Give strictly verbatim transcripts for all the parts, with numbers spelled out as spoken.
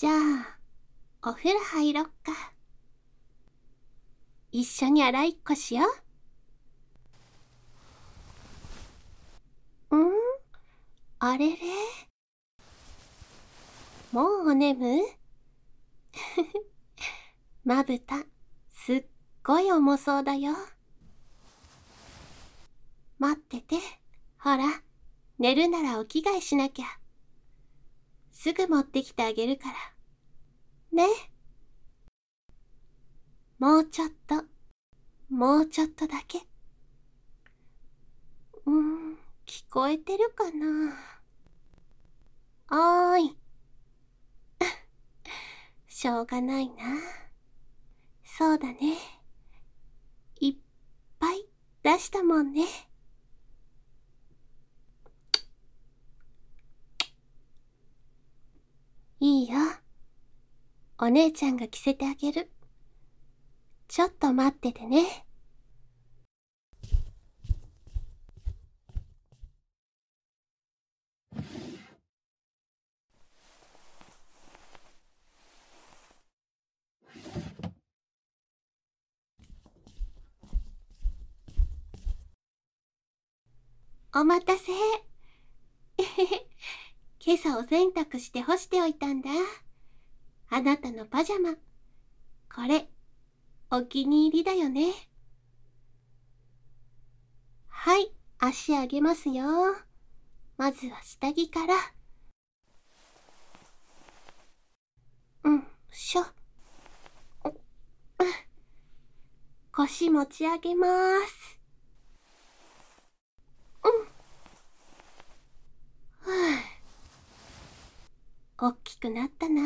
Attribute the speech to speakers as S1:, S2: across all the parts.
S1: じゃあ、お風呂入ろっか。一緒に洗いっこしよう。ん？あれれ？もうお眠？まぶた、すっごい重そうだよ。待ってて。ほら、寝るならお着替えしなきゃ。すぐ持ってきてあげるから。ね。もうちょっと、もうちょっとだけ。うーん、聞こえてるかな？おーい。しょうがないな。そうだね。いっぱい出したもんね。いいよ。お姉ちゃんが着せてあげる。ちょっと待っててね。お待たせ。今朝お洗濯して干しておいたんだ。あなたのパジャマ。これ、お気に入りだよね。はい、足上げますよ。まずは下着から。うん、しょ。腰持ち上げます。うん。ふぅ。おっきくなったな。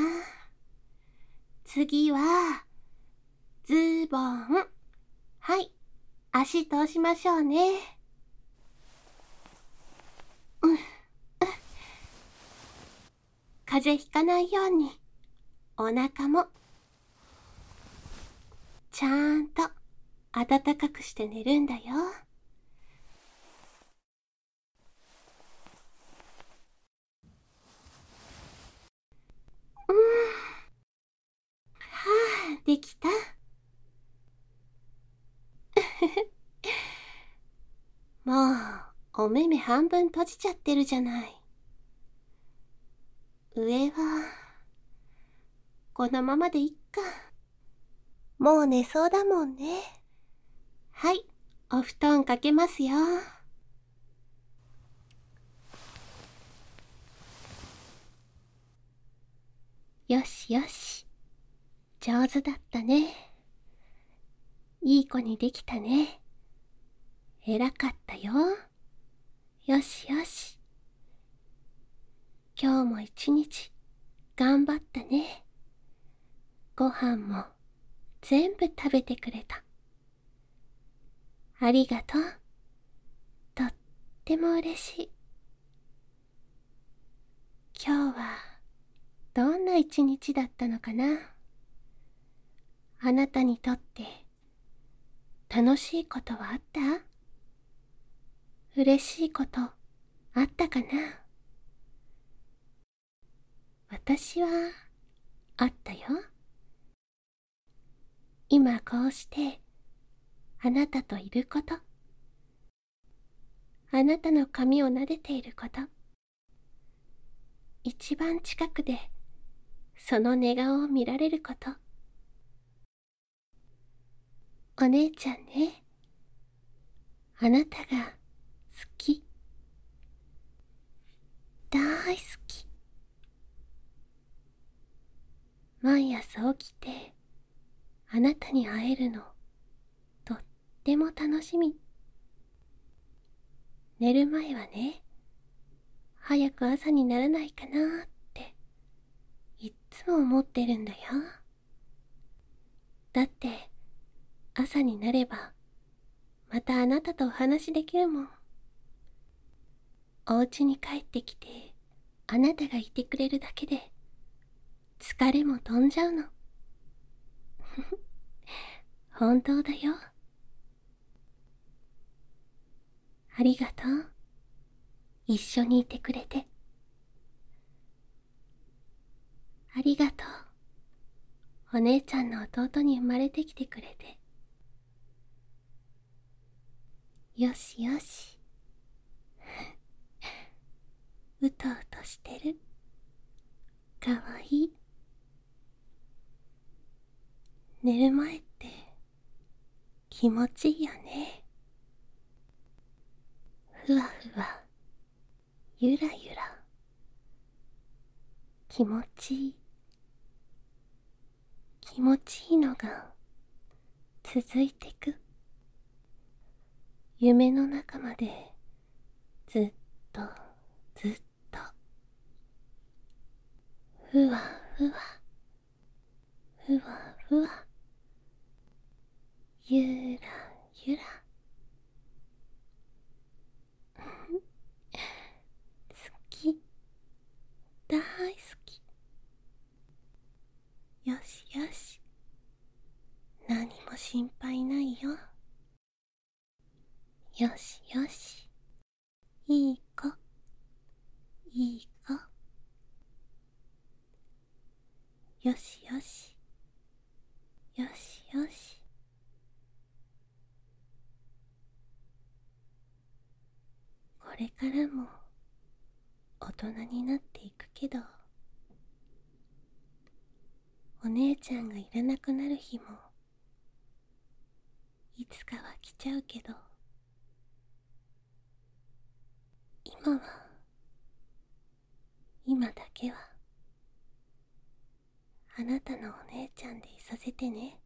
S1: 次は、ズボン。はい、足通しましょうね。うん。風邪ひかないように、お腹も、ちゃんと暖かくして寝るんだよ。うん。はあ、できた。もう、お目目半分閉じちゃってるじゃない。上は、このままでいっか。もう寝そうだもんね。はい、お布団かけますよ。よしよし。上手だったね。いい子にできたね。偉かったよ。よしよし。今日も一日頑張ったね。ご飯も全部食べてくれた。ありがとう。とっても嬉しい。今日はどんな一日だったのかな。あなたにとって楽しいことはあった？嬉しいことあったかな。私はあったよ。今こうしてあなたといること、あなたの髪を撫でていること、一番近くでその寝顔を見られること。お姉ちゃんね、あなたが好き、大好き。毎朝起きてあなたに会えるのとっても楽しみ。寝る前はね、早く朝にならないかなっていっつも思ってるんだよ。だって朝になればまたあなたとお話できるもん。お家に帰ってきてあなたがいてくれるだけで疲れも飛んじゃうの。本当だよ。ありがとう。一緒にいてくれて。 ありがとう。お姉ちゃんの弟に生まれてきてくれて。よしよし。うとうとしてる。かわいい。寝る前って気持ちいいよね。ふわふわ、ゆらゆら、気持ちいい。気持ちいいのが続いてく。夢の中までずっとずっと。ふわふわ、ふわふわ、ゆらゆら。好き、大好き。よしよし、何も心配ないよ。よしよし、いい子、いい子。よしよし、よしよし。これからも大人になっていくけど、お姉ちゃんがいらなくなる日もいつかは来ちゃうけど、今は今だけはあなたのお姉ちゃんでいさせてね。